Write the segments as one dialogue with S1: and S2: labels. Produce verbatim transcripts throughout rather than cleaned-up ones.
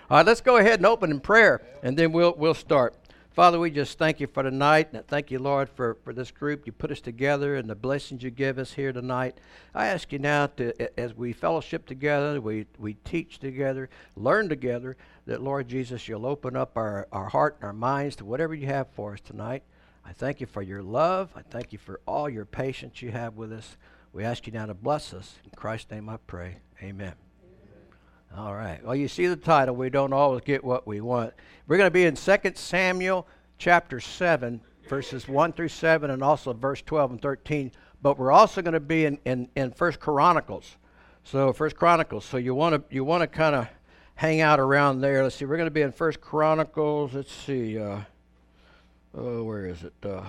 S1: All right, let's go ahead and open in prayer, and then we'll we'll start. Father, we just thank you for tonight, and thank you, Lord, for, for this group. You put us together and the blessings you give us here tonight. I ask you now, to, as we fellowship together, we, we teach together, learn together, that, Lord Jesus, you'll open up our, our heart and our minds to whatever you have for us tonight. I thank you for your love. I thank you for all your patience you have with us. We ask you now to bless us. In Christ's name I pray. Amen. All right. Well, you see the title, We Don't Always Get What We Want. We're going to be in Second Samuel chapter seven, verses one through seven, and also verse twelve and thirteen. But we're also going to be in, in, in First Chronicles. So First Chronicles. So you want to you want to kind of hang out around there. Let's see. We're going to be in First Chronicles. Let's see. Uh, oh, where is it? Uh,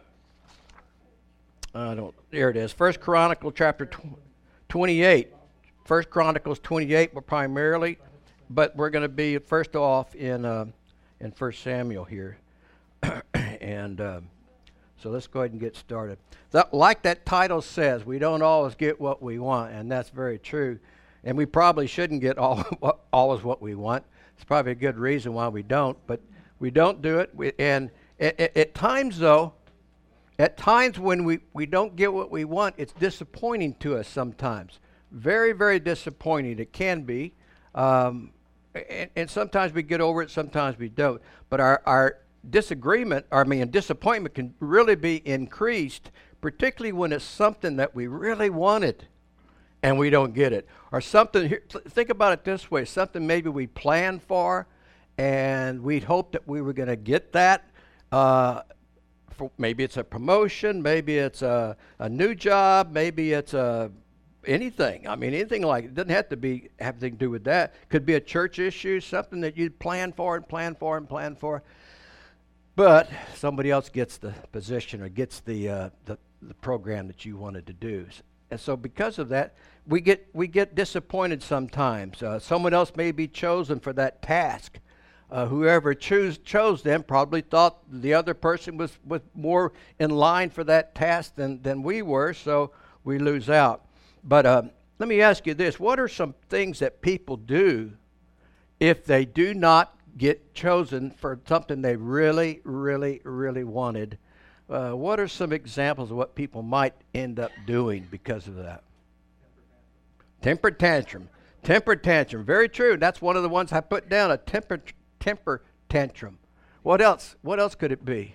S1: I don't. There it is. First Chronicle chapter tw- twenty-eight. First Chronicles twenty-eight, but primarily, but we're going to be first off in uh, in First Samuel here, and uh, so let's go ahead and get started. That, like that title says, we don't always get what we want, and that's very true. And we probably shouldn't get all always what we want. It's probably a good reason why we don't, but we don't do it. We, and at, at, at times, though, at times when we, we don't get what we want, it's disappointing to us sometimes. Very, very disappointing. It can be. Um, and, and sometimes we get over it, sometimes we don't. But our, our disagreement, or I mean, disappointment can really be increased, particularly when it's something that we really wanted and we don't get it. Or something, here, think about it this way, something maybe we planned for and we'd hoped that we were going to get that. Uh, for maybe it's a promotion, maybe it's a, a new job, maybe it's a anything. I mean, anything like it doesn't have to be have anything to do with that. Could be a church issue, something that you plan for and plan for and plan for, but somebody else gets the position or gets the uh, the, the program that you wanted to do. And so, because of that, we get we get disappointed sometimes. Uh, someone else may be chosen for that task. Uh, whoever choose chose them probably thought the other person was was more in line for that task than than we were. So we lose out. But uh, let me ask you this. What are some things that people do if they do not get chosen for something they really, really, really wanted? Uh, what are some examples of what people might end up doing because of that? Temper tantrum. Temper tantrum. Very true. That's one of the ones I put down, a temper, temper tantrum. What else? What else could it be?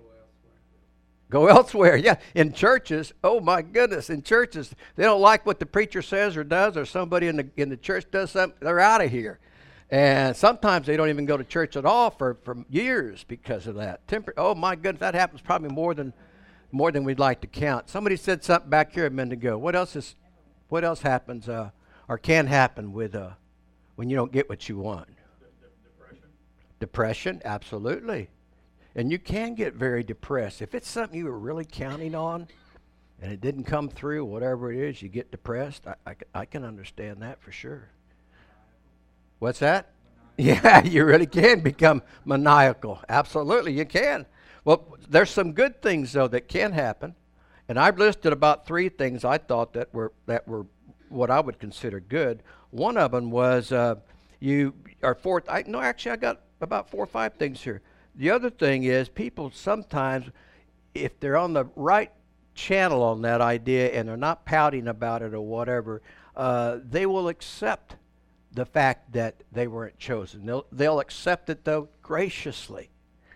S1: Go elsewhere, yeah. In churches, oh my goodness, in churches, they don't like what the preacher says or does, or somebody in the in the church does something, they're out of here. And sometimes they don't even go to church at all for, for years because of that. Temper, oh my goodness, that happens probably more than more than we'd like to count. Somebody said something back here a minute ago. What else is what else happens uh, or can happen with uh, when you don't get what you want? Depression. Depression, absolutely. And you can get very depressed. If it's something you were really counting on and it didn't come through, whatever it is, you get depressed. I, I, I can understand that for sure. What's that? Yeah, you really can become maniacal. Absolutely, you can. Well, there's some good things, though, that can happen. And I've listed about three things I thought that were that were what I would consider good. One of them was uh, you are fourth. I, no, actually, I got about four or five things here. The other thing is people sometimes, if they're on the right channel on that idea and they're not pouting about it or whatever, uh, they will accept the fact that they weren't chosen. They'll, they'll accept it, though, graciously.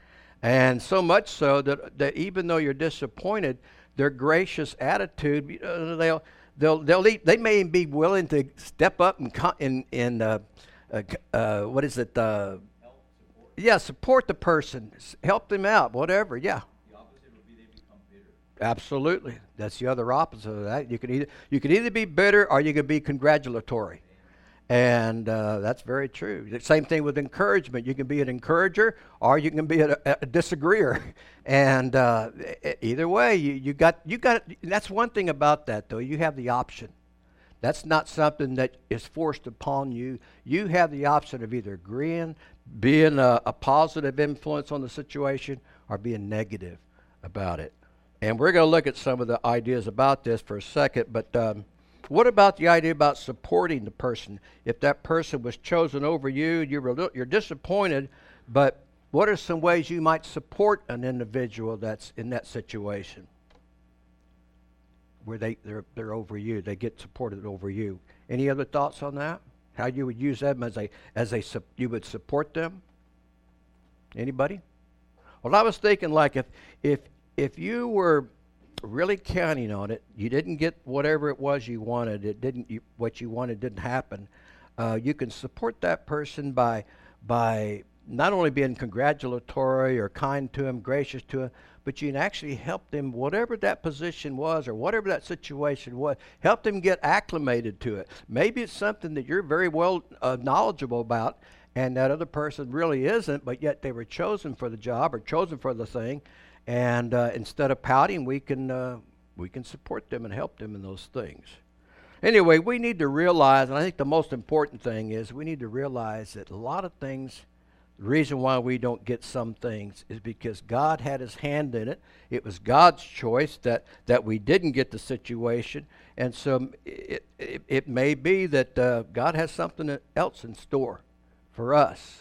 S1: And so much so that, that even though you're disappointed, their gracious attitude, uh, they'll, they'll, they'll eat, they may be willing to step up and, co- in, in uh, uh, uh, what is it, uh, yeah, support the person, help them out, whatever, yeah.
S2: The opposite would be they become bitter.
S1: Absolutely. That's the other opposite of that. You can either you can either be bitter or you can be congratulatory. And uh, that's very true. The same thing with encouragement. You can be an encourager or you can be a, a disagreeer. And uh, either way, you, you got you got that's one thing about that, though. You have the option. That's not something that is forced upon you. You have the option of either agreeing, being a, a positive influence on the situation, or being negative about it. And we're going to look at some of the ideas about this for a second. But um, What about the idea about supporting the person? If that person was chosen over you, you're a little, you're disappointed, but what are some ways you might support an individual that's in that situation where they, they're, they're over you, they get supported over you? Any other thoughts on that? How you would use them as a, as a, you would support them? Anybody? Well, I was thinking like if, if, if you were really counting on it, you didn't get whatever it was you wanted, it didn't, you, what you wanted didn't happen, uh, you can support that person by, by not only being congratulatory or kind to him, gracious to him, but you can actually help them, whatever that position was or whatever that situation was, help them get acclimated to it. Maybe it's something that you're very well uh, knowledgeable about and that other person really isn't, but yet they were chosen for the job or chosen for the thing. And uh, instead of pouting, we can uh, we can support them and help them in those things. Anyway, we need to realize, and I think the most important thing is we need to realize that a lot of things, the reason why we don't get some things is because God had his hand in it. It was God's choice that, that we didn't get the situation. And so it, it, it may be that uh, God has something else in store for us.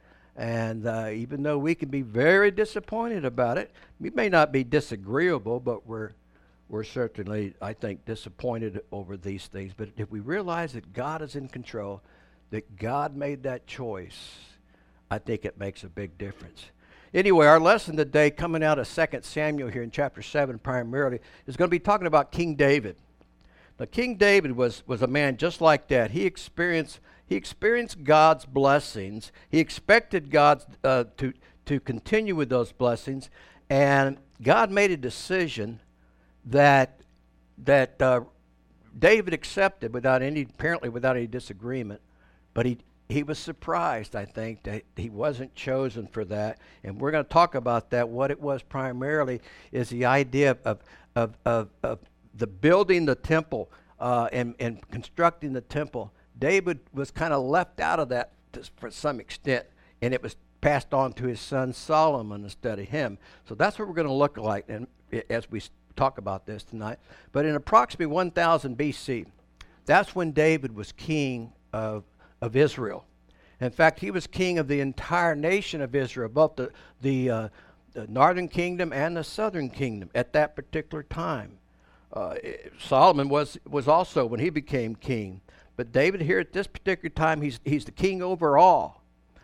S1: And uh, even though we can be very disappointed about it, we may not be disagreeable, but we're we're certainly, I think, disappointed over these things. But if we realize that God is in control, that God made that choice, I think it makes a big difference. Anyway, our lesson today, coming out of Second Samuel here in chapter seven primarily, is going to be talking about King David. Now, King David was, was a man just like that. He experienced he experienced God's blessings. He expected God uh, to to continue with those blessings, and God made a decision that that uh, David accepted without any apparently without any disagreement. But he he was surprised, I think, that he wasn't chosen for that. And we're going to talk about that. What it was primarily is the idea of of of, of the building the temple uh, and and constructing the temple. David was kind of left out of that to, for some extent, and it was passed on to his son Solomon instead of him. So that's what we're going to look like and as we talk about this tonight. But in approximately one thousand B C, that's when David was king of, of Israel. In fact, he was king of the entire nation of Israel, both the, the, uh, the northern kingdom and the southern kingdom at that particular time. Uh, Solomon was, was also when he became king. But David here at this particular time, he's he's the king over all.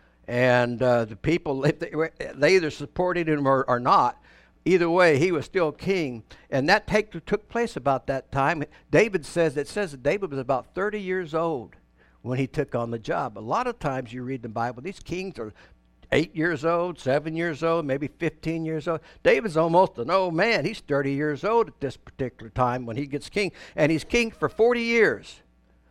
S1: And uh, the people, they, they either supported him or, or not. Either way, he was still king. And that take, took place about that time. David says, it says that David was about thirty years old when he took on the job. A lot of times you read the Bible, these kings are eight years old, seven years old, maybe fifteen years old. David's almost an old man. He's thirty years old at this particular time when he gets king. And he's king for forty years.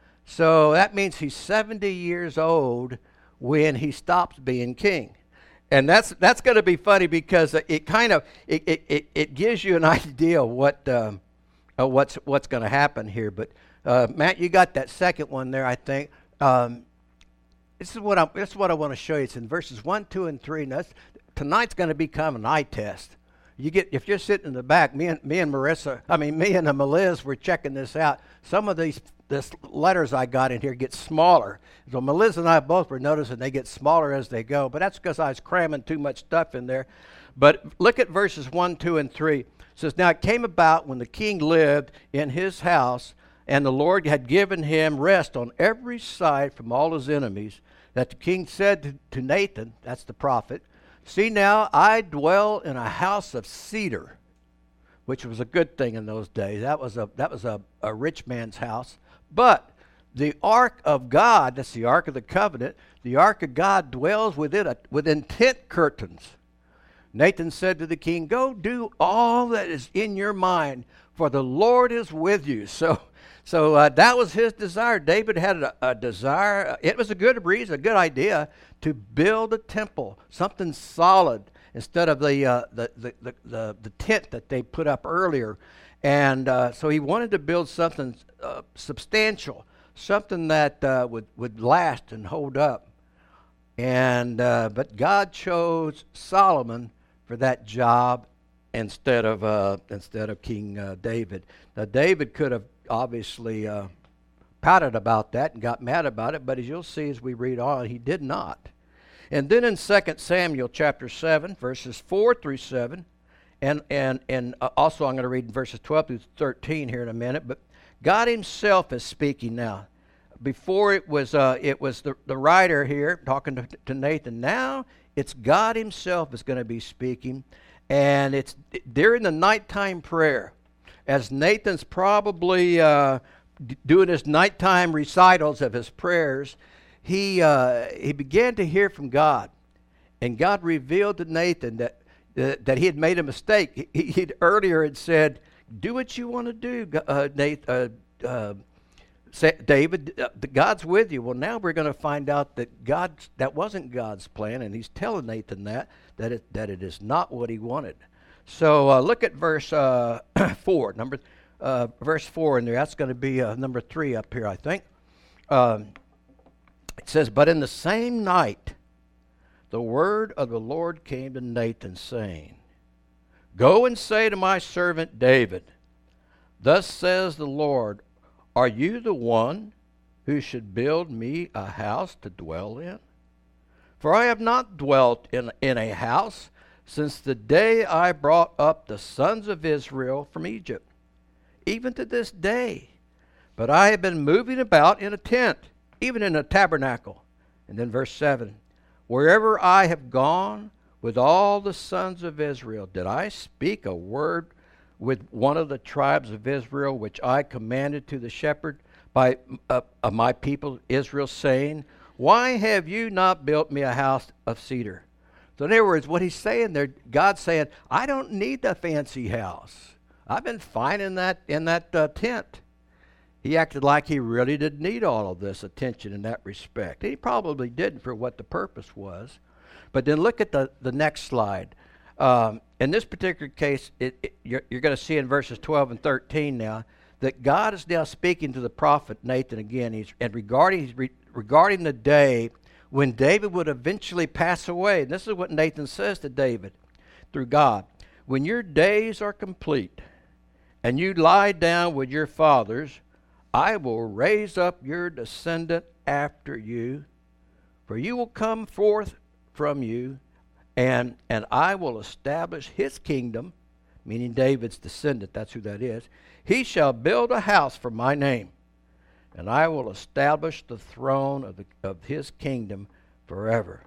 S1: So that means he's seventy years old when he stops being king. And that's that's going to be funny because it kind of it, it, it, it gives you an idea of what um, of what's what's going to happen here. But uh, Matt, you got that second one there, I think. Um, this is what I this is what I want to show you. It's in verses one, two, and three. And that's, tonight's going to become an eye test. You get if you're sitting in the back. Me and me and Marissa, I mean me and uh, Meliz were checking this out. Some of these this letters I got in here get smaller. So Melissa and I both were noticing they get smaller as they go, but that's because I was cramming too much stuff in there. But look at verses one, two, and three. It says, now it came about when the king lived in his house, and the Lord had given him rest on every side from all his enemies, that the king said to, to Nathan, that's the prophet, see now, I dwell in a house of cedar, which was a good thing in those days. That was a that was a, a rich man's house. But the ark of God, that's the ark of the covenant, the ark of God dwells within a, within tent curtains. Nathan said to the king, go do all that is in your mind, for the Lord is with you. So so uh, that was his desire. David had a, a desire. It was a good reason, a good idea to build a temple, something solid, instead of the, uh, the, the, the, the, the tent that they put up earlier. And uh, so he wanted to build something uh, substantial, something that uh, would, would last and hold up. And uh, but God chose Solomon for that job instead of uh, instead of King uh, David. Now David could have obviously uh, pouted about that and got mad about it, but as you'll see as we read on, he did not. And then in Second Samuel chapter seven, verses four through seven, and, and, and uh, also I'm going to read in verses twelve through thirteen here in a minute, but God himself is speaking now. Before it was uh, it was the, the writer here talking to, to Nathan. Now it's God himself is going to be speaking, and it's during the nighttime prayer, as Nathan's probably uh, d- doing his nighttime recitals of his prayers. He uh, he began to hear from God, and God revealed to Nathan that that, that he had made a mistake. He he'd earlier had said, "Do what you want to do, uh, Nathan." Uh, uh, David, uh, God's with you. Well, now we're going to find out that God, that wasn't God's plan, and he's telling Nathan that, that it, that it is not what he wanted. So uh, look at verse uh, four, number, uh, verse four in there. That's going to be uh, number three up here, I think. Um, it says, "But in the same night, the word of the Lord came to Nathan, saying, Go and say to my servant David, Thus says the Lord, Are you the one who should build me a house to dwell in? For I have not dwelt in, in a house since the day I brought up the sons of Israel from Egypt, even to this day. But I have been moving about in a tent, even in a tabernacle." And then verse seven, "Wherever I have gone with all the sons of Israel, did I speak a word with one of the tribes of Israel, which I commanded to the shepherd by uh, of my people Israel, saying, Why have you not built me a house of cedar?" So in other words, what he's saying there, God's saying, I don't need the fancy house. I've been fine in that in that uh, tent. He acted like he really didn't need all of this attention in that respect. He probably didn't for what the purpose was. But then look at the, the next slide. Um, in this particular case, it, it, you're, you're going to see in verses twelve and thirteen now that God is now speaking to the prophet Nathan again. He's, and regarding, he's re, regarding the day when David would eventually pass away. And this is what Nathan says to David through God. "When your days are complete and you lie down with your fathers, I will raise up your descendant after you, for you will come forth from you, And, and I will establish his kingdom," meaning David's descendant, that's who that is. "He shall build a house for my name, and I will establish the throne of, the, of his kingdom forever."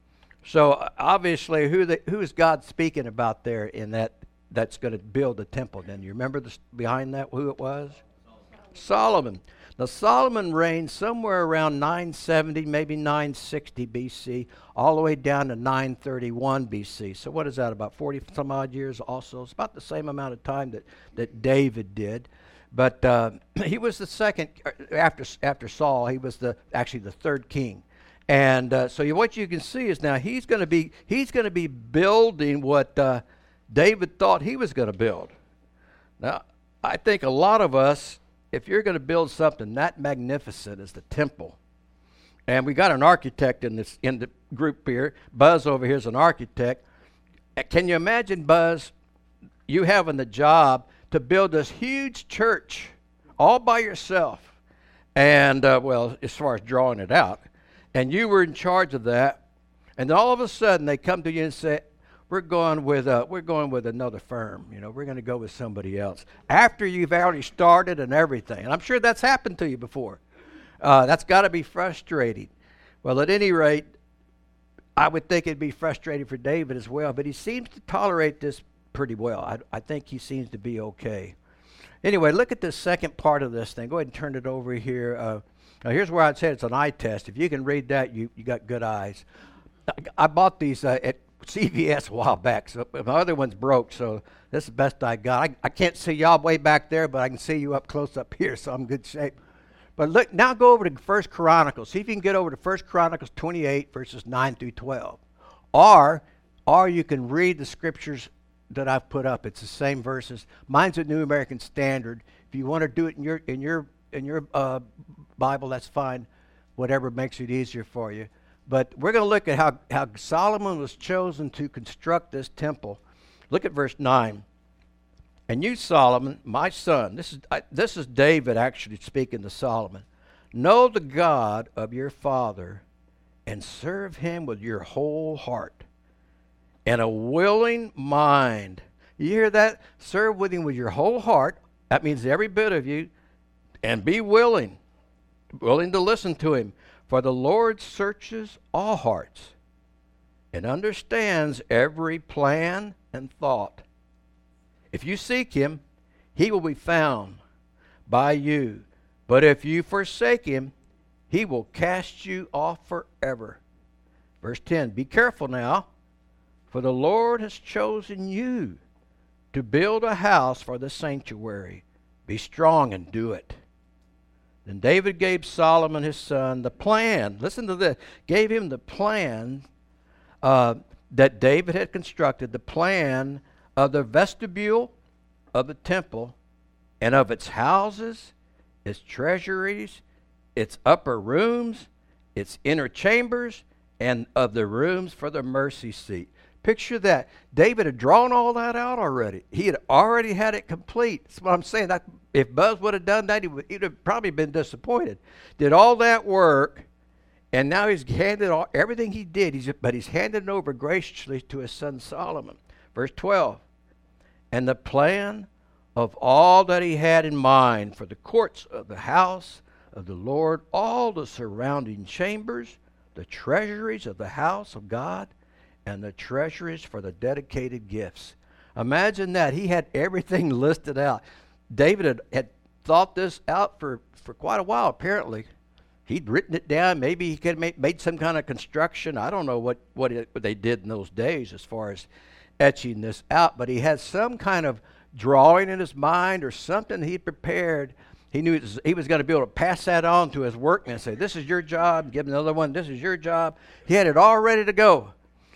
S1: So obviously, who the, who is God speaking about there in that that's going to build the temple? Then you remember the, behind that who it was? Solomon. Now, Solomon reigned somewhere around nine seventy, maybe nine sixty B C, all the way down to nine thirty-one B C. So what is that, about forty some odd years also? It's about the same amount of time that, that David did. But uh, he was the second, after after Saul, he was the actually the third king. And uh, so you, what you can see is now he's going to be he's going to be building what uh, David thought he was going to build. Now, I think a lot of us, if you're going to build something that magnificent as the temple, and we got an architect in this in the group here, Buzz over here is an architect. Can you imagine, Buzz, you having the job to build this huge church all by yourself? And, uh, well, as far as drawing it out, and you were in charge of that, and then all of a sudden they come to you and say, We're going with uh, we're going with another firm. You know, we're going to go with somebody else after you've already started and everything. And I'm sure that's happened to you before. Uh, that's got to be frustrating. Well, at any rate, I would think it'd be frustrating for David as well. But he seems to tolerate this pretty well. I, I think he seems to be okay. Anyway, look at the second part of this thing. Go ahead and turn it over here. Uh, now, here's where I'd say it's an eye test. If you can read that, you you got good eyes. I, I bought these uh, at C V S a while back, so my other one's broke, so this is the best I got. I, I can't see y'all way back there, but I can see you up close up here, so I'm in good shape. But look, now go over to First Chronicles. See if you can get over to First Chronicles twenty-eight, verses nine through twelve. Or, or you can read the scriptures that I've put up. It's the same verses. Mine's a New American Standard. If you want to do it in your in your in your uh, Bible, that's fine. Whatever makes it easier for you. But we're going to look at how, how Solomon was chosen to construct this temple. Look at verse nine. "And you, Solomon, my son," this is I, this is David actually speaking to Solomon. Know the God of your father and serve him with your whole heart and a willing mind. You hear that? Serve with him with your whole heart. That means every bit of you. And be willing, willing to listen to him. For the Lord searches all hearts and understands every plan and thought. If you seek him, he will be found by you. But if you forsake him, he will cast you off forever. Verse ten, be careful now, for the Lord has chosen you to build a house for the sanctuary. Be strong and do it. Then David gave Solomon his son the plan. Listen to this. Gave him the plan uh, that David had constructed, the plan of the vestibule of the temple and of its houses, its treasuries, its upper rooms, its inner chambers, and of the rooms for the mercy seat. Picture that. David had drawn all that out already. He had already had it complete. That's what I'm saying. That, if Buzz would have done that, he would he'd have probably been disappointed. Did all that work, and now he's handed all, everything he did, he's, but he's handed it over graciously to his son Solomon. Verse twelve, and the plan of all that he had in mind for the courts of the house of the Lord, all the surrounding chambers, the treasuries of the house of God, and the treasuries for the dedicated gifts. Imagine that. He had everything listed out. David had, had thought this out for, for quite a while, apparently. He'd written it down. Maybe he could have made, made some kind of construction. I don't know what, what, it, what they did in those days as far as etching this out, but he had some kind of drawing in his mind or something he prepared. He knew it was, he was going to be able to pass that on to his workmen and say, this is your job. Give him another one. This is your job. He had it all ready to go.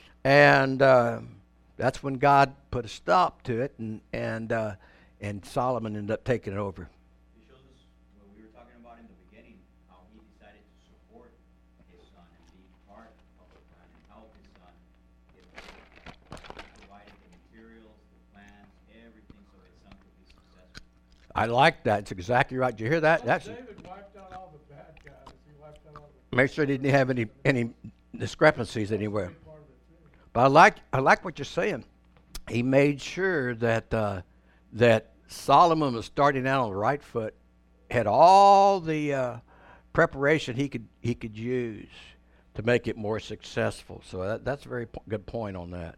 S1: And uh, that's when God put a stop to it, and and uh, and Solomon ended up taking it over.
S2: It shows us what we were talking about in the beginning, how he decided to support his son and be part of the plan and help his son get the He provided the materials, the plans, everything so his son could be successful.
S1: I like that. It's exactly right. Did you hear that? That's
S3: David wiped out all the bad guys. He wiped out all the
S1: make sure he didn't have any any discrepancies anywhere.
S3: part of it too.
S1: But I like I like what you're saying. He made sure that uh, that Solomon was starting out on the right foot, had all the uh, preparation he could he could use to make it more successful. So that, that's a very po- good point on that.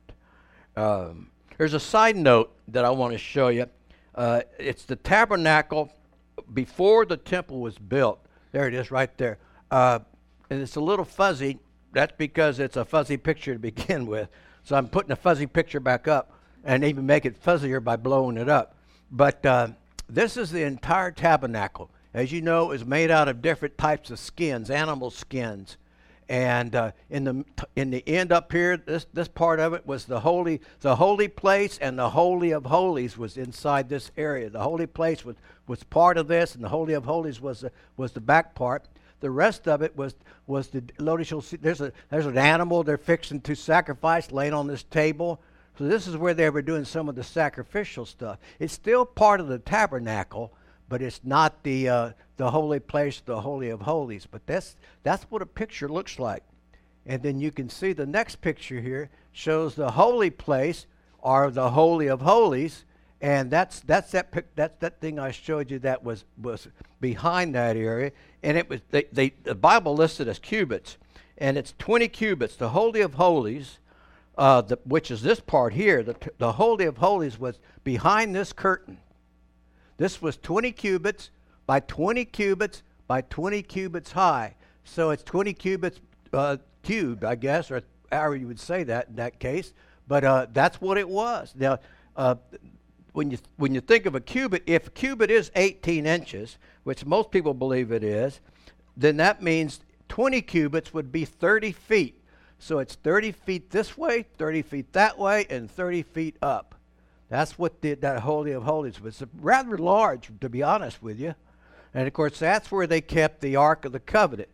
S1: Um, there's a side note that I want to show you. Uh, it's the tabernacle before the temple was built. There it is, right there. Uh, and it's a little fuzzy. That's because it's a fuzzy picture to begin with. So I'm putting a fuzzy picture back up and even make it fuzzier by blowing it up. But uh, this is the entire tabernacle. As you know, it was made out of different types of skins, animal skins. And uh, in the in the end up here, this this part of it was the holy the holy place, and the Holy of Holies was inside this area. The holy place was, was part of this, and the Holy of Holies was the, was the back part. The rest of it was was the Lord, you'll see there's a there's an animal they're fixing to sacrifice, laying on this table. So this is where they were doing some of the sacrificial stuff. It's still part of the tabernacle, but it's not the uh, the holy place, the Holy of Holies. But that's that's what a picture looks like. And then you can see the next picture here shows the holy place, or the Holy of Holies, and that's that's that pic, that's that thing I showed you that was was behind that area. And it was they, they the Bible listed as cubits, and it's twenty cubits. The Holy of Holies, uh, the, which is this part here, the the Holy of Holies was behind this curtain. This was twenty cubits by twenty cubits by twenty cubits high. So it's twenty cubits uh, cubed, I guess, or however you would say that in that case. But uh, that's what it was. Now, uh, when you when you think of a cubit, if a cubit is eighteen inches, which most people believe it is, then that means twenty cubits would be thirty feet. So it's thirty feet this way, thirty feet that way, and thirty feet up. That's what the, that Holy of Holies was. Rather large, to be honest with you. And, of course, that's where they kept the Ark of the Covenant.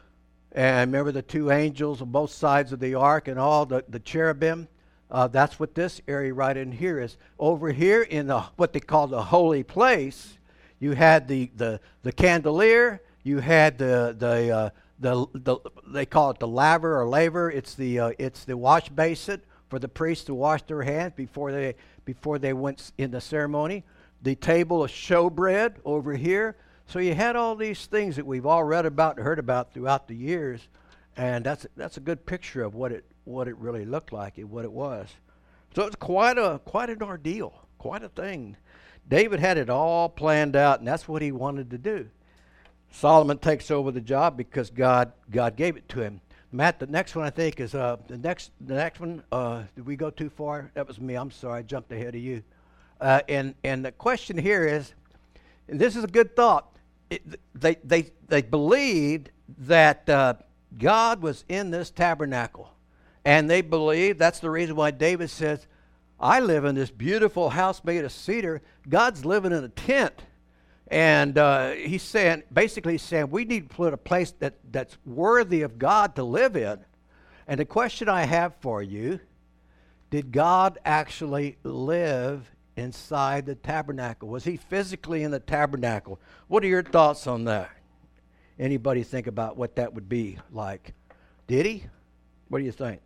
S1: And remember the two angels on both sides of the Ark and all the, the cherubim? Uh, that's what this area right in here is. Over here in the what they call the holy place, you had the, the, the candelier, You had the the uh, the the they call it the laver or laver. It's the uh, it's the wash basin for the priests to wash their hands before they before they went in the ceremony. The table of showbread over here. So you had all these things that we've all read about and heard about throughout the years, and that's that's a good picture of what it what it really looked like and what it was. So it's quite a quite an ordeal, quite a thing. David had it all planned out, and that's what he wanted to do. Solomon takes over the job because God God gave it to him. Matt, the next one I think is uh, the next the next one. Uh, did we go too far? That was me. I'm sorry. I jumped ahead of you. Uh, and and the question here is, and this is a good thought. It, they they they believed that uh, God was in this tabernacle, and they believed that's the reason why David says, "I live in this beautiful house made of cedar. God's living in a tent." And uh, he's saying, basically he's saying, we need to put a place that, that's worthy of God to live in. And the question I have for you, did God actually live inside the tabernacle? Was he physically in the tabernacle? What are your thoughts on that? Anybody think about what that would be like? Did he? What do you think?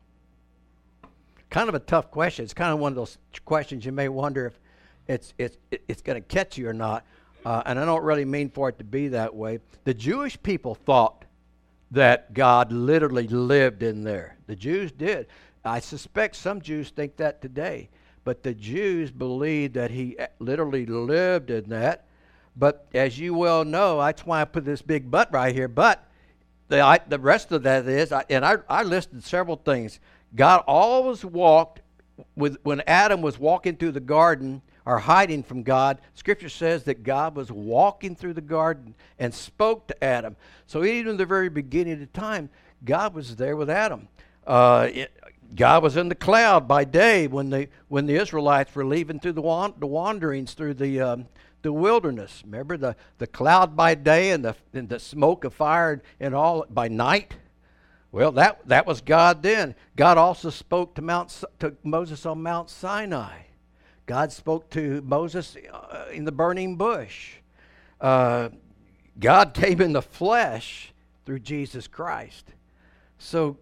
S1: Kind of a tough question. It's kind of one of those questions you may wonder if it's, it's, it's going to catch you or not. Uh, and I don't really mean for it to be that way. The Jewish people thought that God literally lived in there. The Jews did. I suspect some Jews think that today. But the Jews believed that he literally lived in that. But as you well know, that's why I put this big but right here. But the, I, the rest of that is, I, and I, I listed several things. God always walked, with when Adam was walking through the garden, or hiding from God, Scripture says that God was walking through the garden and spoke to Adam. So even in the very beginning of the time, God was there with Adam. Uh, it, God was in the cloud by day when the when the Israelites were leaving through the, wan- the wanderings through the um, the wilderness. Remember the, the cloud by day and the and the smoke of fire and all by night. Well, that that was God then. God also spoke to Mount to Moses on Mount Sinai. God spoke to Moses uh, in the burning bush. Uh, God came in the flesh through Jesus Christ. So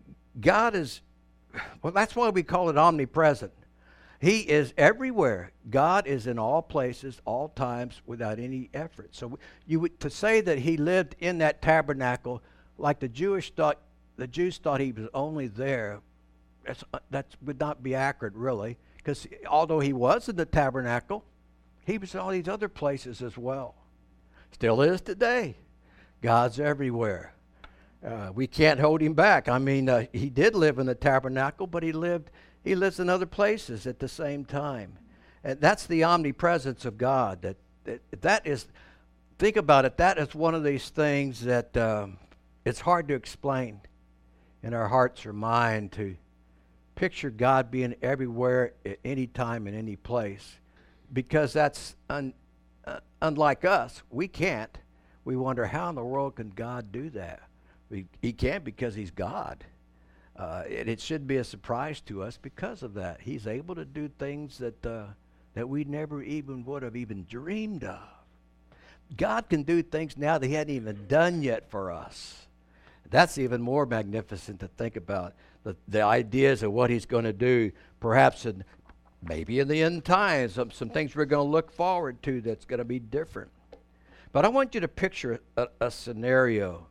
S1: God is, well, that's why we call it omnipresent. He is everywhere. God is in all places, all times, without any effort. So you would, to say that he lived in that tabernacle, like the Jewish thought, the Jews thought he was only there. That's, that would not be accurate, really. Because although he was in the tabernacle, he was in all these other places as well. Still is today. God's everywhere. Uh, we can't hold him back. I mean, uh, he did live in the tabernacle, but he lived he lives in other places at the same time. And that's the omnipresence of God. That that, that is, think about it, that is one of these things that um, it's hard to explain in our hearts or mind, to picture God being everywhere at any time in any place, because that's un, uh, unlike us. We can't. We wonder, how in the world can God do that? We, he can't, because he's God. Uh, it, it should be a surprise to us because of that. He's able to do things that uh, that we never even would have even dreamed of. God can do things now that he hadn't even done yet for us. That's even more magnificent to think about. The, the ideas of what he's going to do, perhaps in, maybe in the end times, some, some things we're going to look forward to that's going to be different. But I want you to picture a, a scenario.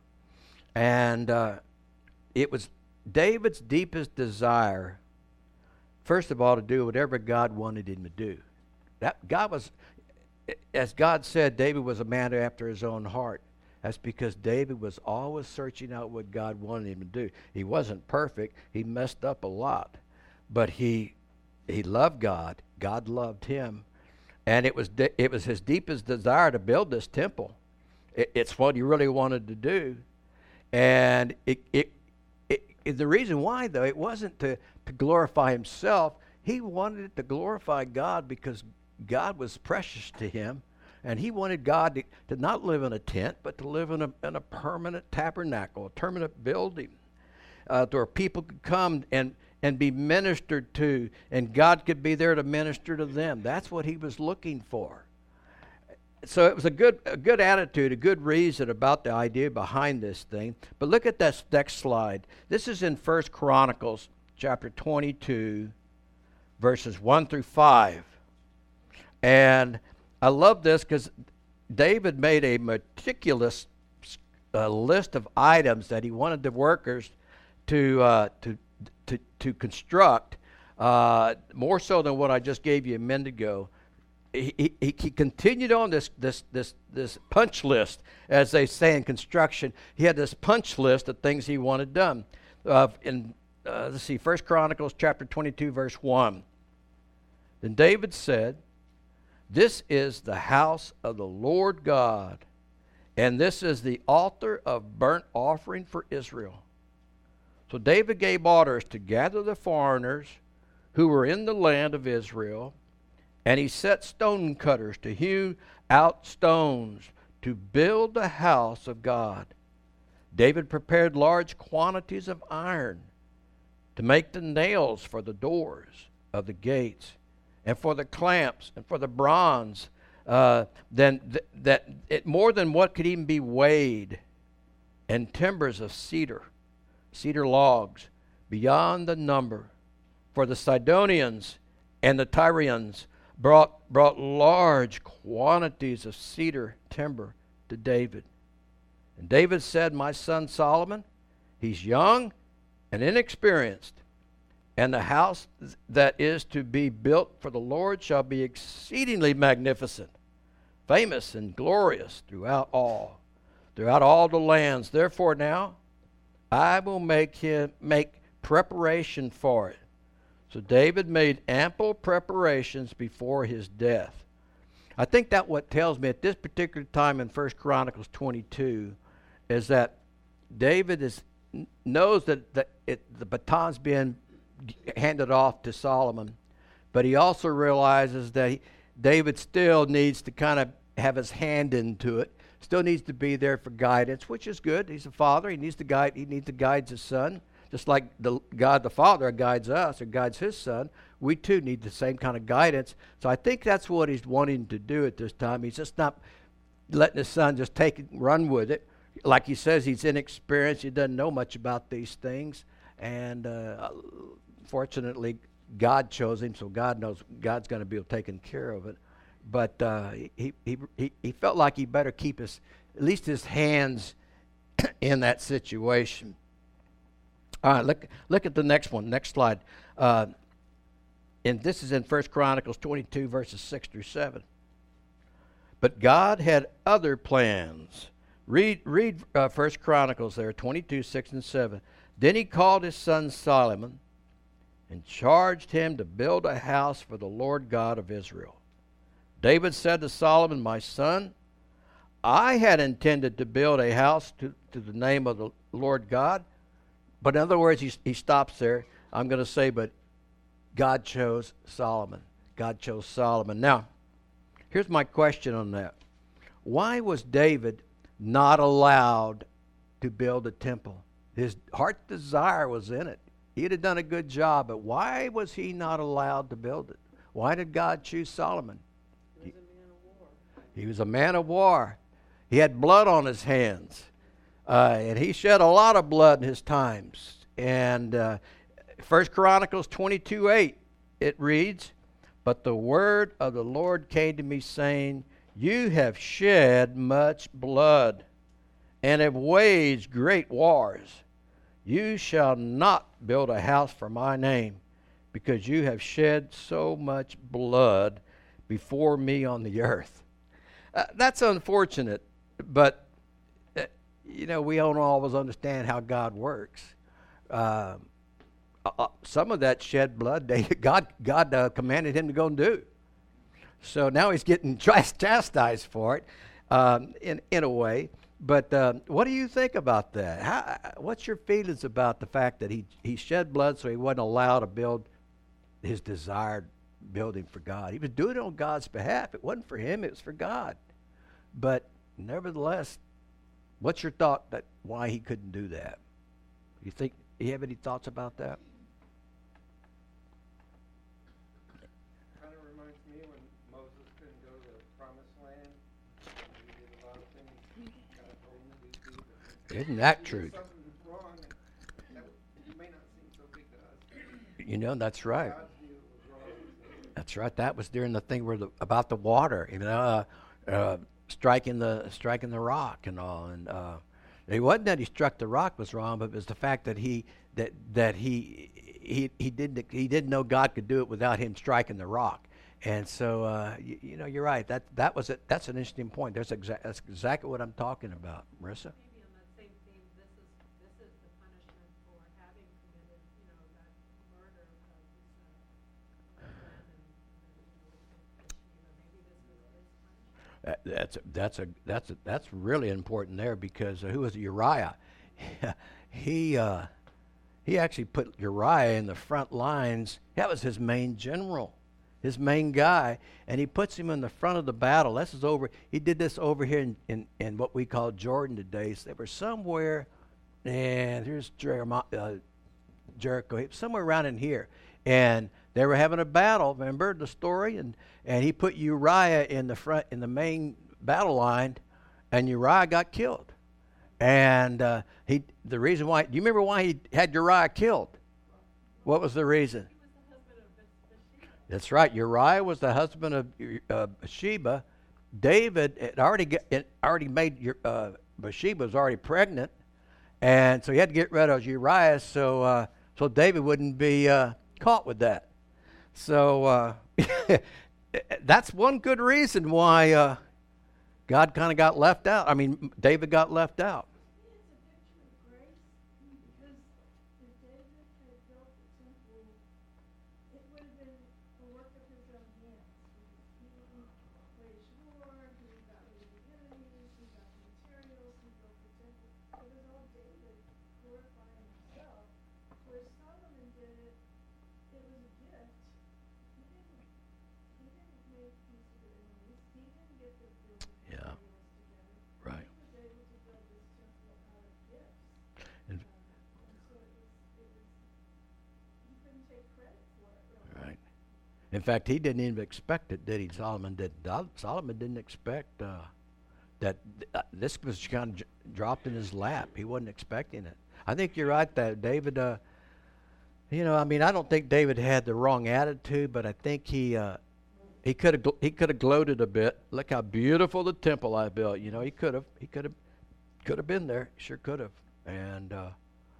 S1: And uh, it was David's deepest desire, first of all, to do whatever God wanted him to do. That God was, as God said, David was a man after his own heart. That's because David was always searching out what God wanted him to do. He wasn't perfect. He messed up a lot. But he he loved God. God loved him. And it was de- it was his deepest desire to build this temple. It, it's what he really wanted to do. And it, it, it, it the reason why, though, it wasn't to, to glorify himself. He wanted it to glorify God because God was precious to him. And he wanted God to, to not live in a tent, but to live in a, in a permanent tabernacle, a permanent building, uh, where people could come and, and be ministered to, and God could be there to minister to them. That's what he was looking for. so it was a good, a good attitude, a good reason about the idea behind this thing. But look at this next slide. This is in First Chronicles chapter twenty-two, verses one through five. And I love this because David made a meticulous uh, list of items that he wanted the workers to uh, to to to construct, uh, more so than what I just gave you a minute ago. He, he, he continued on this this this this punch list, as they say in construction. He had this punch list of things he wanted done. Uh, in uh, let's see, First Chronicles chapter twenty-two, verse one. Then David said, "This is the house of the Lord God, and this is the altar of burnt offering for Israel." So David gave orders to gather the foreigners who were in the land of Israel, and he set stone cutters to hew out stones to build the house of God. David prepared large quantities of iron to make the nails for the doors of the gates, and for the clamps, and for the bronze, uh, then th- that it more than what could even be weighed, and timbers of cedar, cedar logs, beyond the number. For the Sidonians and the Tyrians brought brought large quantities of cedar timber to David. And David said, "My son Solomon, he's young and inexperienced, and the house that is to be built for the Lord shall be exceedingly magnificent, famous and glorious throughout all, throughout all the lands. Therefore now I will make him make preparation for it." So David made ample preparations before his death. I think that what tells me at this particular time in First Chronicles twenty-two is that David is knows that the, it, the baton's being handed off to Solomon, but he also realizes that he, David still needs to kind of have his hand into it, still needs to be there for guidance, which is good. He's a father. He needs to guide. He needs to guide his son, just like the God the Father guides us or guides his son. We too need the same kind of guidance. So I think that's what he's wanting to do at this time. He's just not letting his son just take it and run with it. Like he says, he's inexperienced. He doesn't know much about these things, and uh, fortunately, God chose him, so God knows God's going to be taking care of it. But uh, he, he he he felt like he better keep his at least his hands in that situation. All right, look look at the next one. Next slide. Uh, and this is in First Chronicles twenty-two, verses six through seven. But God had other plans. Read read uh, First Chronicles there, twenty-two, six and seven. Then he called his son Solomon and charged him to build a house for the Lord God of Israel. David said to Solomon, "My son, I had intended to build a house to, to the name of the Lord God." But in other words, he, he stops there. I'm going to say, but God chose Solomon. God chose Solomon. Now, here's my question on that. Why was David not allowed to build a temple? His heart desire was in it. He'd have done a good job, but why was he not allowed to build it? Why did God choose Solomon?
S3: He was a man of war.
S1: He was a man of war. He had blood on his hands. Uh, and he shed a lot of blood in his times. And uh, First Chronicles twenty-two, eight, it reads, "But the word of the Lord came to me, saying, You have shed much blood, and have waged great wars. You shall not build a house for my name, because you have shed so much blood before me on the earth." Uh, that's unfortunate, but uh, you know, we don't always understand how God works. Uh, uh, some of that shed blood, they, God, God uh, commanded him to go and do. So now he's getting chastised for it, um, in in a way. But uh, what do you think about that? How, what's your feelings about the fact that he he shed blood so he wasn't allowed to build his desired building for God? He was doing it on God's behalf. It wasn't for him; it was for God. But nevertheless, what's your thought that why he couldn't do that? You think you have any thoughts about that?
S3: Kind of reminds me when Moses couldn't go to the promised land
S1: Isn't that
S4: He did
S1: true?
S4: something that's wrong, and that may not seem so big to us.
S1: You know, that's right.
S4: God knew it was wrong.
S1: That's right. That was during the thing where the, about the water, you know, uh, uh, striking the striking the rock and all. And uh, it wasn't that he struck the rock was wrong, but it was the fact that he that that he he he didn't he didn't know God could do it without him striking the rock. And so, uh, you, you know, you're right. That that was it. That's an interesting point. That's exact. That's exactly what I'm talking about, Marissa.
S5: Maybe on that same theme, this is, this is the punishment for having committed, you know, that murder of his, uh, of friend and, and, you know, with Bathsheba. Maybe this is his punishment.
S1: That, that's a, that's a that's a, that's really important there because uh, who was it? Uriah? he uh, he actually put Uriah in the front lines. That was his main general, his main guy, and he puts him in the front of the battle. This is over. He did this over here in, in, in what we call Jordan today. So they were somewhere, and here's Jeremiah, uh, Jericho, somewhere around in here, and they were having a battle. Remember the story? And and he put Uriah in the front in the main battle line, and Uriah got killed. And uh, he the reason why. Do you remember why he had Uriah killed? What was the reason?
S5: He was the husband of Bathsheba.
S1: That's right. Uriah was the husband of uh, Bathsheba. David had already get, it already made uh, Bathsheba was already pregnant, and so he had to get rid of Uriah so uh, so David wouldn't be uh, caught with that. So uh, that's one good reason why uh, God kind of got left out. I mean, David got left out.
S6: It's a picture of grace, because if David had built the temple, it would have been a work of his own hands. He didn't wage war, he got rid of the enemies, he got the materials, he built the temple. It was all David glorifying himself. Where Solomon did it, it was a gift. He didn't, he didn't make peace with the enemies. He didn't get the building
S1: Yeah.
S6: materials together.
S1: Right.
S6: He was able to build this temple out of gifts.
S1: And,
S6: Um, and so it was, it was, he couldn't take credit for it, really.
S1: right. In fact, he didn't even expect it, did he? Solomon did. Solomon didn't expect uh, that uh, this was kind of j- dropped in his lap. He wasn't expecting it. I think you're right that David. Uh, you know, I mean, I don't think David had the wrong attitude, but I think he uh, he could have gl- he could have gloated a bit. Look how beautiful the temple I built. You know, he could have he could have could have been there. Sure could have. And uh,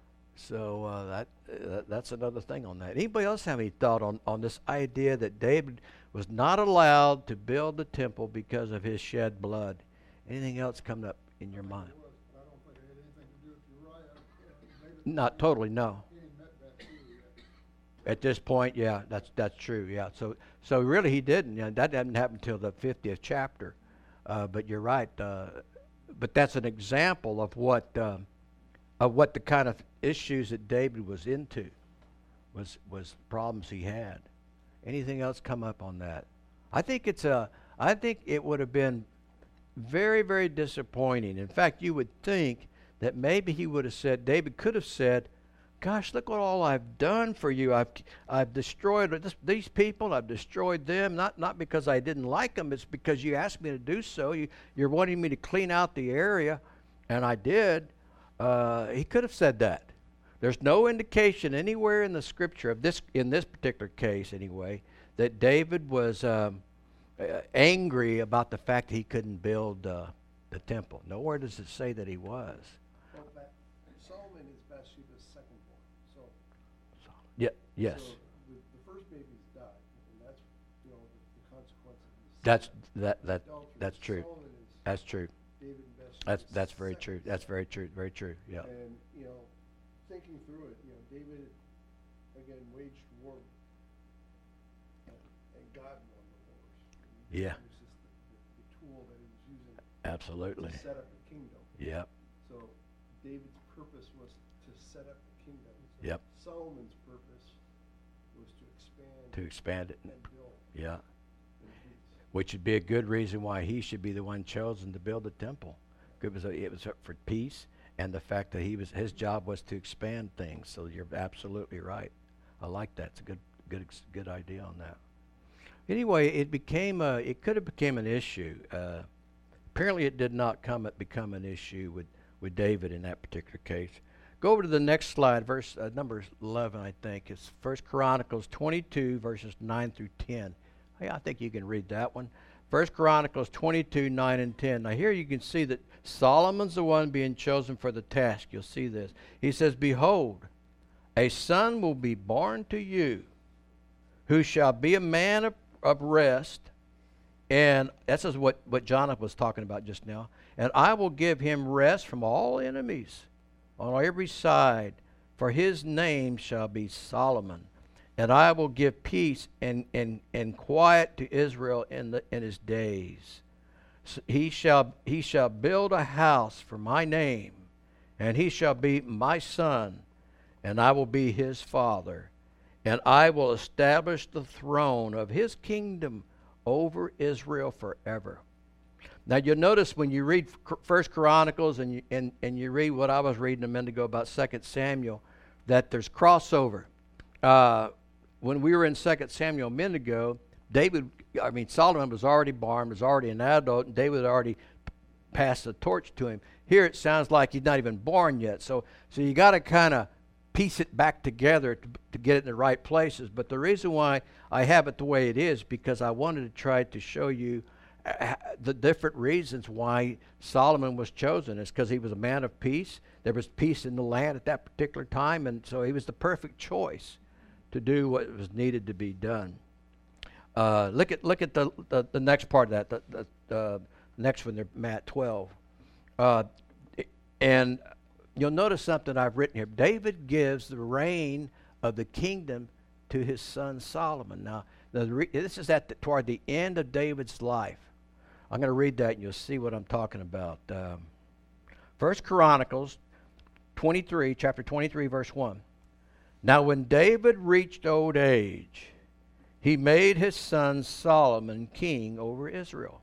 S1: so uh, that, uh, that's another thing on that. Anybody else have any thought on, on this idea that David was not allowed to build the temple because of his shed blood? Anything else coming up in your mind?
S3: It was, but I don't think it had anything to do with Uriah. Yeah, David,
S1: Not totally, no.
S3: he ain't met Bathsheba yet.
S1: At this point, yeah, that's that's true. Yeah, so so really he didn't. You know, that didn't happen until the fiftieth chapter. Uh, but you're right. Uh, but that's an example of what um, of what the kind of issues that David was into, was was problems he had. Anything else come up on that? I think it's a. I think it would have been very very disappointing. In fact, you would think that maybe he would have said, David could have said, gosh, look what all I've done for you. I've I've destroyed this, these people. I've destroyed them. Not not because I didn't like them. It's because you asked me to do so. You you're wanting me to clean out the area, and I did. Uh, he could have said that. There's no indication anywhere in the scripture of this in this particular case anyway that David was um, uh, angry about the fact that he couldn't build uh, the temple. Nowhere does it say that he was.
S4: Well, Ba- Solomon is Bathsheba's secondborn, so.
S1: Yeah. Yes.
S4: So the, the first baby's died, and that's, you know, the, the consequence of his
S1: That's that that
S4: adultery.
S1: that's true.
S4: Solomon is
S1: That's true.
S4: David and Bathsheba's
S1: That's that's very
S4: second
S1: true. That's
S4: son.
S1: very true. Very true. Yeah.
S4: And, you know, thinking through it, you know, David, again, waged war, and, and God won the wars. And
S1: Yeah.
S4: It was just the, the, the tool that he was using
S1: Absolutely.
S4: to set up the kingdom.
S1: Yep.
S4: So David's purpose was to set up the kingdom.
S1: Yep.
S4: Solomon's purpose was to expand
S1: To expand it.
S4: and build
S1: Yeah.
S4: in peace.
S1: Which would be a good reason why he should be the one chosen to build the temple. It was a, it was for peace and the fact that he was his job was to expand things. So you're absolutely right. I like that. It's a good good ex- good idea on that. Anyway, it became a it could have became an issue. Uh, apparently, it did not come become an issue with with David in that particular case. Go over to the next slide, verse uh, number eleven, I think. It's First Chronicles twenty-two, verses nine through ten. Hey, I think you can read that one. First Chronicles twenty-two, nine and ten. Now here you can see that Solomon's the one being chosen for the task. You'll see this. He says, "Behold, a son will be born to you, who shall be a man of, of rest." And this is what, what Jonathan was talking about just now. "And I will give him rest from all enemies on every side, for his name shall be Solomon. And I will give peace and, and, and quiet to Israel in, the, in his days. So he shall, he shall build a house for my name, and he shall be my son, and I will be his father. And I will establish the throne of his kingdom over Israel forever." Now you'll notice when you read First Chronicles and you, and, and you read what I was reading a minute ago about Second Samuel, that there's crossover. Uh, when we were in Second Samuel a minute ago, David, I mean Solomon was already born, was already an adult, and David had already passed the torch to him. Here it sounds like he's not even born yet. So, so you got to kind of piece it back together to, to get it in the right places. But the reason why I have it the way it is, because I wanted to try to show you uh, the different reasons why Solomon was chosen. Is because he was a man of peace. There was peace in the land at that particular time, and so he was the perfect choice to do what was needed to be done. Uh, look at look at the, the, the next part of that, the, the, the next one there, Matt twelve. Uh, and you'll notice something I've written here. David gives the reign of the kingdom to his son Solomon. Now, the re- this is at the, toward the end of David's life. I'm going to read that, and you'll see what I'm talking about. Um, First Chronicles twenty-three, chapter twenty-three, verse one. "Now when David reached old age, he made his son Solomon king over Israel.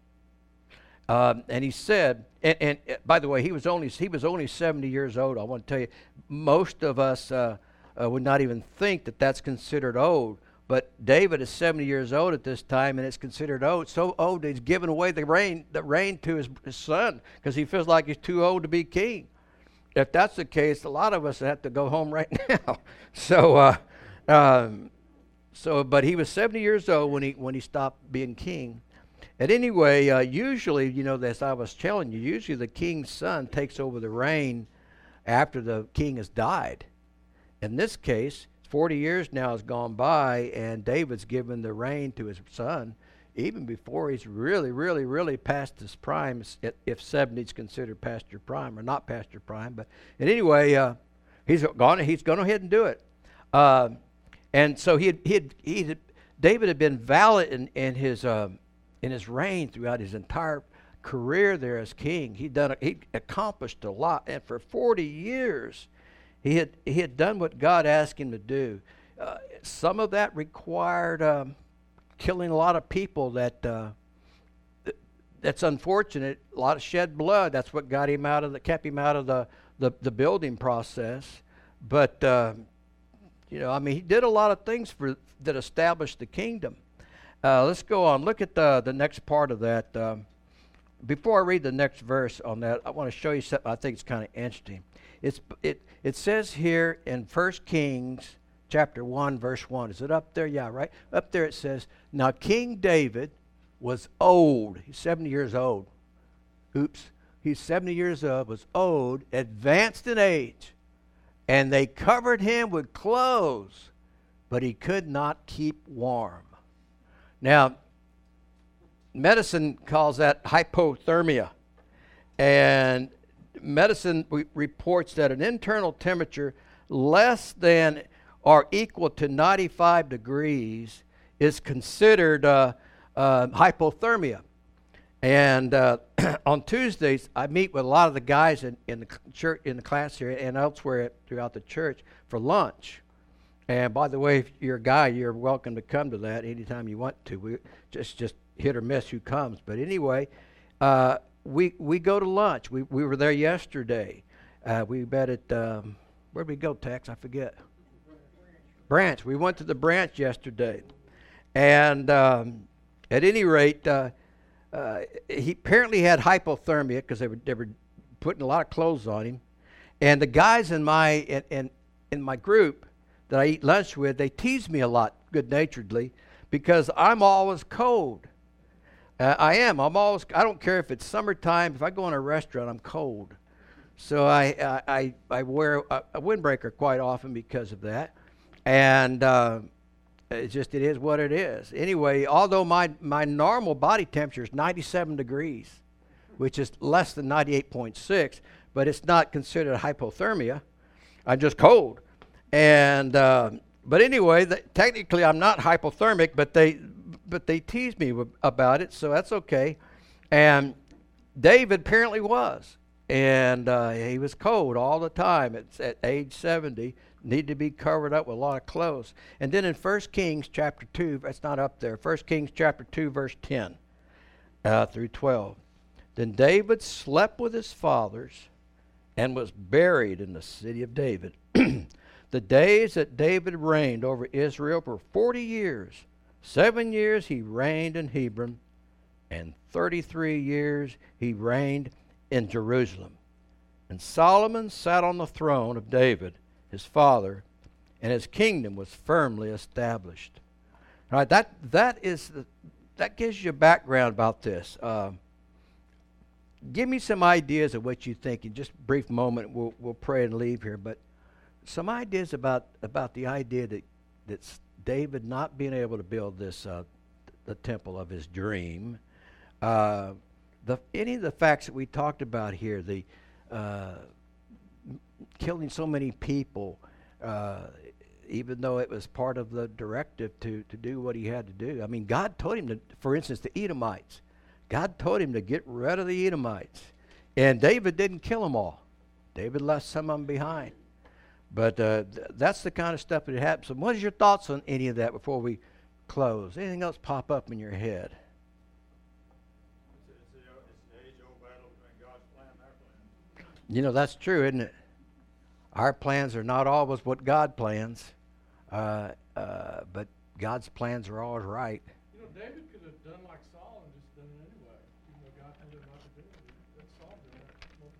S1: Um, and he said," and, and uh, by the way, he was only he was only seventy years old. I want to tell you, most of us uh, uh, would not even think that that's considered old. But David is seventy years old at this time, and it's considered old. So old that he's given away the reign, the reign to his, his son because he feels like he's too old to be king. If that's the case, a lot of us have to go home right now. So, uh, um, so, but he was seventy years old when he when he stopped being king. And anyway, uh, usually, you know, as I was telling you, usually the king's son takes over the reign after the king has died. In this case, forty years now has gone by, and David's given the reign to his son even before he's really, really, really past his prime, if seventy is considered past your prime, or not past your prime. But and anyway, uh, he's gone. He's gone ahead and do it. Uh, and so he had, he had, he had, David had been valid in, in his um, in his reign throughout his entire career there as king. He'd done. He accomplished a lot, and for forty years, he had he had done what God asked him to do. Uh, some of that required um, killing a lot of people. That uh, th- that's unfortunate. A lot of shed blood. That's what got him out of the kept him out of the the, the building process. But uh, you know, I mean, he did a lot of things for that established the kingdom. Uh, let's go on. Look at the the next part of that. Um, before I read the next verse on that, I want to show you something I think it's kind of interesting. It's it it says here in First Kings chapter one, verse one. Is it up there? Yeah, right. Up there it says, "Now King David was old." He's seventy years old. Oops. He's seventy years old, was old, advanced in age. And they covered him with clothes, but he could not keep warm. Now, medicine calls that hypothermia. And medicine re- reports that an internal temperature less than or equal to ninety-five degrees is considered uh, uh, hypothermia. And uh, on Tuesdays, I meet with a lot of the guys in, in the church, in the class here, and elsewhere throughout the church for lunch. And by the way, if you're a guy, you're welcome to come to that anytime you want to. We just just hit or miss who comes. But anyway, uh, we we go to lunch. We we were there yesterday. Uh, we met at um, where did we go, Tex? I forget. Branch. We went to the Branch yesterday, and um, at any rate. Uh, Uh, he apparently had hypothermia because they were, they were putting a lot of clothes on him. And the guys in my in, in, in my group that I eat lunch with, they tease me a lot, good-naturedly, because I'm always cold. Uh, I am. I'm always. I don't care if it's summertime. If I go in a restaurant, I'm cold. So I I I, I wear a, a windbreaker quite often because of that, and uh, it's just it is what it is. Anyway, although my my normal body temperature is ninety-seven degrees, which is less than ninety-eight point six, but it's not considered hypothermia. I'm just cold, and uh, but anyway, the, technically I'm not hypothermic, but they. But they teased me w- about it, so that's okay. And David apparently was. And uh, he was cold all the time. It's at age seventy, needed to be covered up with a lot of clothes. And then in First Kings chapter two, that's not up there, First Kings chapter two, verse ten uh, through twelve. Then David slept with his fathers and was buried in the city of David. The days that David reigned over Israel were forty years. Seven years he reigned in Hebron, and thirty-three years he reigned in Jerusalem. And Solomon sat on the throne of David, his father, and his kingdom was firmly established. All right, that that is the, that gives you a background about this. Uh, give me some ideas of what you think. In just a brief moment, we'll we'll pray and leave here. But some ideas about about the idea that that's David not being able to build this, uh, the temple of his dream, uh, the any of the facts that we talked about here, the uh, killing so many people, uh, even though it was part of the directive to to do what he had to do. I mean, God told him to, for instance, the Edomites. God told him to get rid of the Edomites, and David didn't kill them all. David left some of them behind. But uh, th- that's the kind of stuff that happens. So what is your thoughts on any of that before we close? Anything else pop up in your head?
S3: It's, it's, the, it's the age-old battle between God's plan and our plan.
S1: You know, that's true, isn't it? Our plans are not always what God plans, uh, uh, but God's plans are always right.
S3: You know, David could have done like Saul and just done it anyway, even though God told him not to do it. Let Saul do it.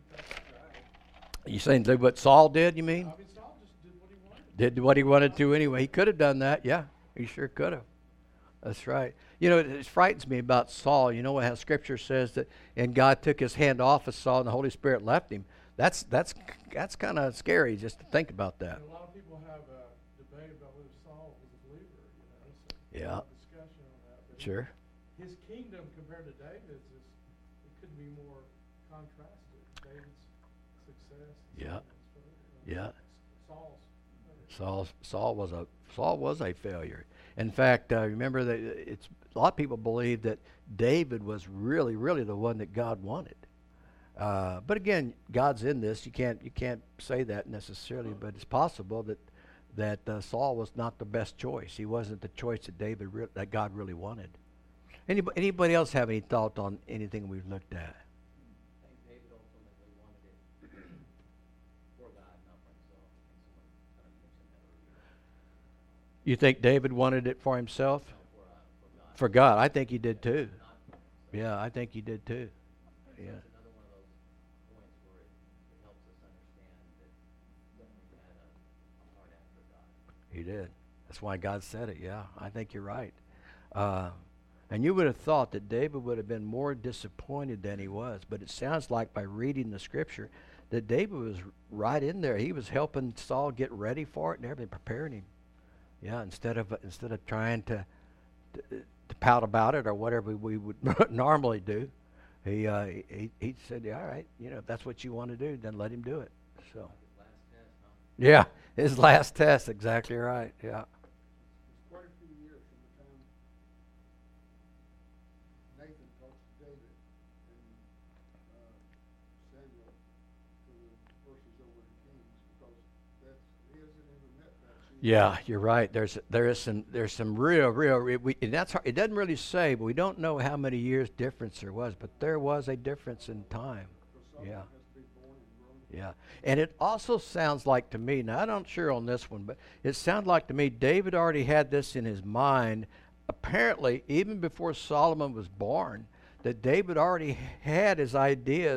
S3: Multitask.
S1: You saying do what Saul did, you mean?
S3: I mean, Saul just did what he wanted.
S1: Did what he wanted to anyway. He could have done that, yeah. He sure could have. That's right. You know, it, it frightens me about Saul. You know how Scripture says that, and God took his hand off of Saul, and the Holy Spirit left him. That's that's that's kind of scary just to think about that.
S3: And a lot of people have a debate about whether Saul was a believer, you know, so
S1: Yeah.
S3: there's a discussion on that. But
S1: Sure.
S3: his kingdom compared to David's is, it could be more contrasted. David's success.
S1: Yeah.
S3: Saul's,
S1: Yeah.
S3: Saul's.
S1: Saul Saul was a Saul was a failure. In fact, uh, remember that it's a lot of people believe that David was really, really the one that God wanted. Uh, but again, God's in this. You can't you can't say that necessarily, but it's possible that that uh, Saul was not the best choice. He wasn't the choice that David re- that God really wanted. Anybody, anybody else have any thought on anything we've looked at?
S2: I think David ultimately wanted it for God, not for himself. I think someone kind of mentioned that earlier.
S1: You think David wanted it for himself?
S2: For, uh, for God.
S1: For God, I think he did too.
S2: Not for himself.
S1: Yeah, I think he did too.
S2: So
S1: Yeah.
S2: it's another one of those points where it, it helps us understand that he had a, a heart after God.
S1: He did. That's why God said it. Yeah, I think you're right. Uh, and you would have thought that David would have been more disappointed than he was, but it sounds like by reading the Scripture that David was right in there. He was helping Saul get ready for it and everything, preparing him. Yeah, instead of instead of trying to to, to pout about it or whatever we would normally do, he uh, he he said, yeah, "All right, you know, if that's what you want to do, then let him do it." So.
S2: His last test, huh?
S1: Yeah, his last test, exactly right. Yeah.
S4: It's quite a few years from the time Nathan talks to David and uh, Samuel to the verses over to Kings, because that's, he hasn't even met Bathsheba.
S1: Yeah, you're right. There's there is some there's some real real it, we, and that's hard, it doesn't really say, but we don't know how many years difference there was, but there was a difference in time.
S4: Because Solomon
S1: Yeah.
S4: has to be born and grown.
S1: Yeah, and it also sounds like to me, now I'm not sure on this one, but it sounds like to me David already had this in his mind, apparently even before Solomon was born, that David already had his ideas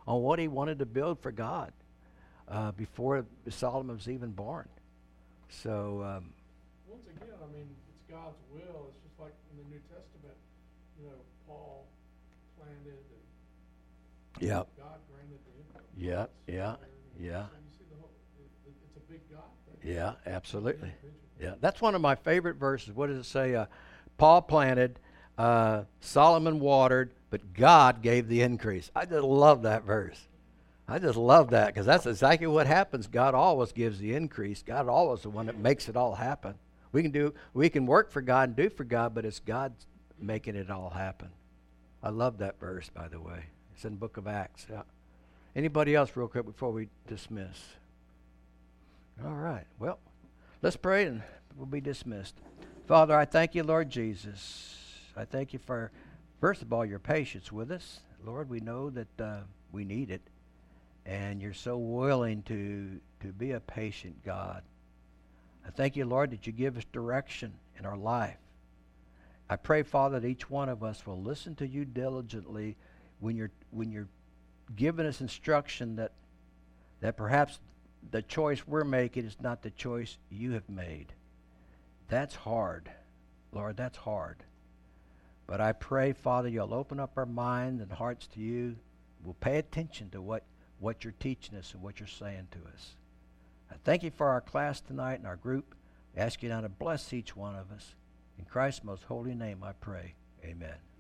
S1: on what he wanted to build for God uh, before Solomon was even born. So, um,
S3: Once again, I mean, it's God's will. It's just like in the New Testament, you know, Paul planted and
S1: yeah,
S3: God granted the increase.
S1: yeah,
S3: So,
S1: yeah,
S3: uh,
S1: yeah,
S3: So you see the whole, it, it, it's a big God thing.
S1: yeah, absolutely.
S3: Individual.
S1: Yeah, that's one of my favorite verses. What does it say? Uh, Paul planted, uh, Solomon watered, but God gave the increase. I just love that verse. I just love that because that's exactly what happens. God always gives the increase. God always the one that makes it all happen. We can do, we can work for God and do for God, but it's God making it all happen. I love that verse, by the way. It's in the book of Acts. Yeah. Anybody else, real quick, before we dismiss? All right. Well, let's pray and we'll be dismissed. Father, I thank you, Lord Jesus. I thank you for, first of all, your patience with us. Lord, we know that uh, we need it. And you're so willing to, to be a patient God. I thank you, Lord, that you give us direction in our life. I pray, Father, that each one of us will listen to you diligently when you're when you're giving us instruction that that perhaps the choice we're making is not the choice you have made. That's hard, Lord, that's hard. But I pray, Father, you'll open up our minds and hearts to you. We'll pay attention to what, what you're teaching us and what you're saying to us. I thank you for our class tonight and our group. I ask you now to bless each one of us. In Christ's most holy name I pray. Amen.